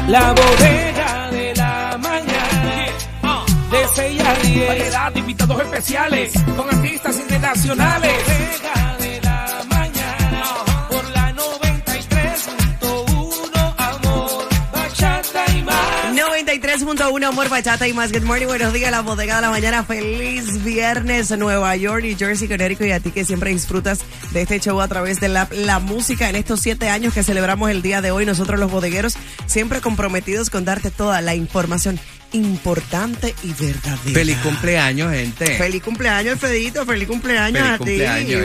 La bodega de la mañana, de 6 a 10. Variedad de invitados especiales con artistas internacionales. Bodega de la mañana, por la 93.1, amor, bachata y más. 93.1 Amor, Bachata y más. Good morning, buenos días, la bodega de la mañana. Feliz viernes, Nueva York, New Jersey, Connecticut, y a ti que siempre disfrutas de este show a través de la música en estos 7 años que celebramos el día de hoy. Nosotros los bodegueros siempre comprometidos con darte toda la información importante y verdadera. Feliz cumpleaños, gente. Feliz cumpleaños, Alfredito. Feliz cumpleaños Feliz a ti. cumpleaños,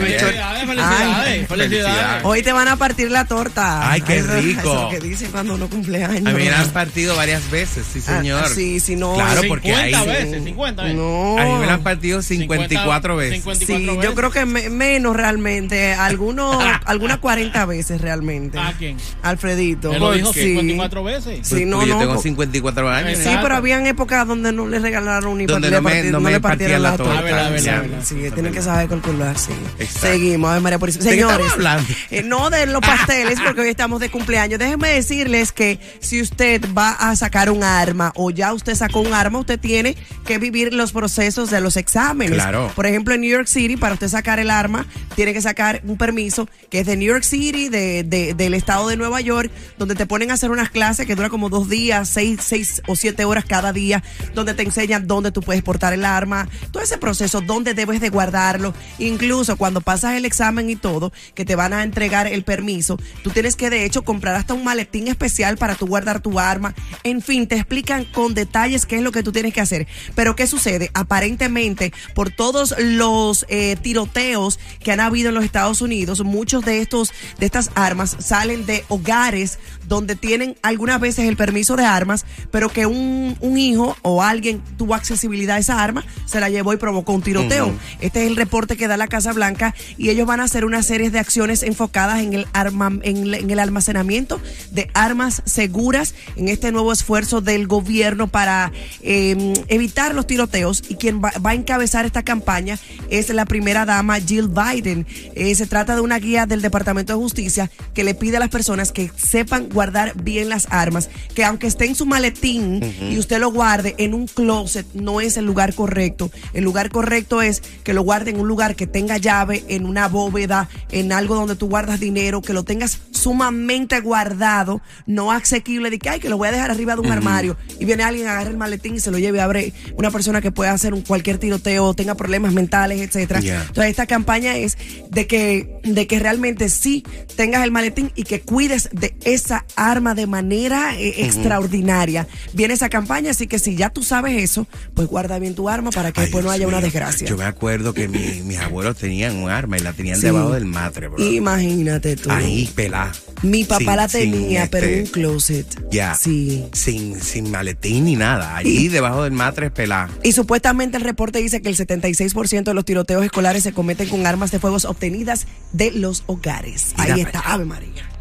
Felicidades. Hoy te van a partir la torta. Ay, qué rico. Eso es lo que dicen cuando uno cumpleaños. A mí me han partido varias veces, sí, señor. Sí, no. Claro, porque 50 ahí... veces, 50 veces. No. A mí me la han partido 54 veces. 54 Sí, veces. yo creo que menos realmente. Algunas 40 veces realmente. ¿A quién? Alfredito. Él lo dijo Sí. 54 veces. Sí, no, Porque yo no. tengo 54 años. Sí, pero habían épocas donde no le regalaron ni Donde no le partieron la torta. verdad. Sí, tienen que saber calcular, sí. Exacto. Seguimos, a ver, María Purísima. ¿De qué Señores, estamos hablando? No de los pasteles, porque hoy estamos de cumpleaños. Déjenme decirles que si usted va a sacar un arma o ya usted sacó un arma, usted tiene que vivir los procesos de los exámenes. Claro. Por ejemplo, en New York City, para usted sacar el arma, tiene que sacar un permiso que es de New York City, del estado de Nueva York, donde te ponen a hacer unas clases que duran como 2 días, 6 o 7 horas cada día, donde te enseñan dónde tú puedes portar el arma, todo ese proceso, dónde debes de guardarlo. Incluso cuando pasas el examen y todo, que te van a entregar el permiso, tú tienes que de hecho comprar hasta un maletín especial para tú guardar tu arma. En fin, te explican con detalles qué es lo que tú tienes que hacer. Pero ¿qué sucede? Aparentemente, por todos los tiroteos que han habido en los Estados Unidos, muchos de estas armas salen de hogares donde tienen algunas veces el permiso de armas, pero que un hijo o alguien tuvo accesibilidad a esa arma, se la llevó y provocó un tiroteo. Este es el reporte que da la Casa Blanca, y ellos van a hacer una serie de acciones enfocadas en el almacenamiento de armas seguras en este nuevo esfuerzo del gobierno para evitar los tiroteos, y quien va a encabezar esta campaña es la primera dama Jill Biden. Se trata de una guía del Departamento de Justicia que le pide a las personas que sepan guardar bien las armas, que aunque esté en su maletín y usted lo guarde en un closet, no es el lugar correcto. El lugar correcto es que lo guarde en un lugar que tenga llave, en una bóveda, en algo donde tú guardas dinero, que lo tengas sumamente guardado, no asequible de que lo voy a dejar arriba de un armario y viene alguien, agarra el maletín y se lo lleve, abre una persona que pueda hacer cualquier tiroteo, tenga problemas mentales, etcétera. Entonces esta campaña es de que realmente sí tengas el maletín y que cuides de esa arma de manera extraordinaria. Viene esa campaña, así que si ya tú sabes eso, pues guarda bien tu arma para que después no haya una desgracia. Yo me acuerdo que mis abuelos tenían un arma y la tenían debajo del matre, bro. Imagínate tú. Ahí, pelá. Mi papá la tenía, pero en un closet. Ya. Sí. Sin maletín ni nada. Allí debajo del matre, pelá. Y supuestamente el reporte dice que el 76% de los tiroteos escolares se cometen con armas de fuego obtenidas de los hogares. Ahí está, Ave María.